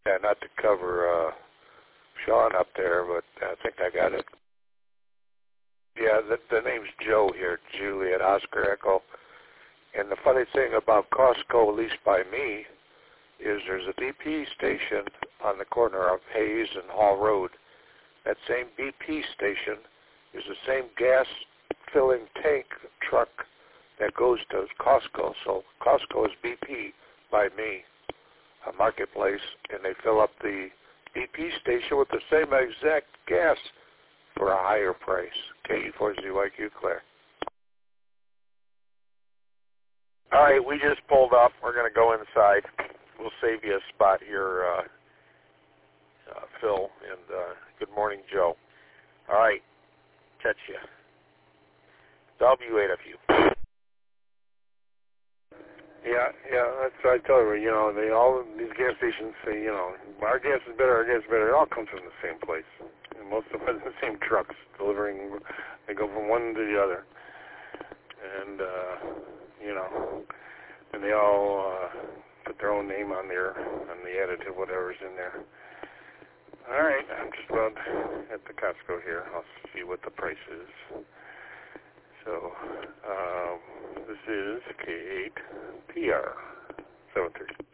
Yeah, not to cover Sean up there, but I think I got it. Yeah, the name's Joe here, Juliet Oscar Echo. And the funny thing about Costco, at least by me, is there's a BP station on the corner of Hayes and Hall Road. That same BP station is the same gas filling tank truck that goes to Costco. So Costco is BP by me, a marketplace, and they fill up the BP station with the same exact gas for a higher price. KE4ZYQ, Claire. All right, we just pulled up. We're going to go inside. We'll save you a spot here, Phil, and good morning, Joe. All right, catch you. W8FU. Yeah, that's what I tell you. You know, these gas stations say, you know, our gas is better, It all comes from the same place. And most of them are the same trucks delivering. They go from one to the other. And, you know, and they all put their own name on there, on the additive, whatever's in there. All right, I'm just about at the Costco here. I'll see what the price is. So, this is K8PR 730.